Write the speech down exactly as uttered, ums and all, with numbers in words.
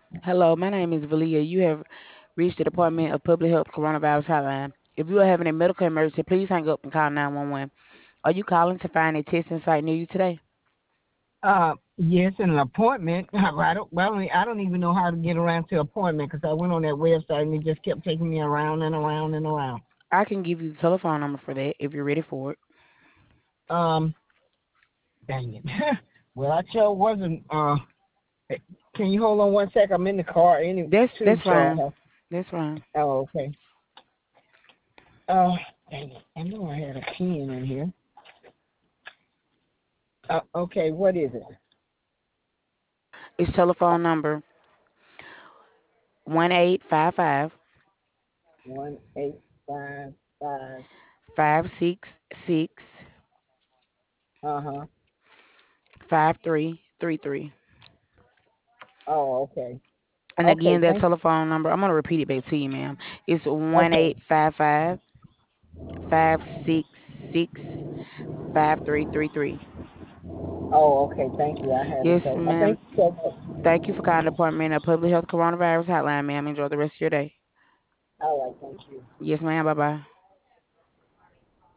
Hello, my name is Valia. You have reached the Department of Public Health Coronavirus Hotline. If you are having a medical emergency, please hang up and call nine one one. Are you calling to find a testing site near you today? Uh, yes, an appointment. I don't. I don't. I don't even know how to get around to appointment because I went on that website and it just kept taking me around and around and around. I can give you the telephone number for that if you're ready for it. Um, dang it. Well, I sure wasn't. Uh, can you hold on one sec? I'm in the car. Any That's too, that's so I fine. have. That's fine. Oh, okay. Uh, dang it. I know I had a pen in here. Uh, okay, what is it? It's telephone number one eight five five One eight five five. five six six Uh huh. five three three three. Oh, okay. And Okay, again, that thank you. telephone number, I'm gonna repeat it back to you, ma'am. It's one Okay. eight five five five six six five three three three. Oh, okay. Thank you. I have it. Yes, So I ma'am. thank you so much. Thank you for calling the Department of Public Health Coronavirus Hotline, ma'am. Enjoy the rest of your day. All right. Thank you. Yes, ma'am. Bye bye.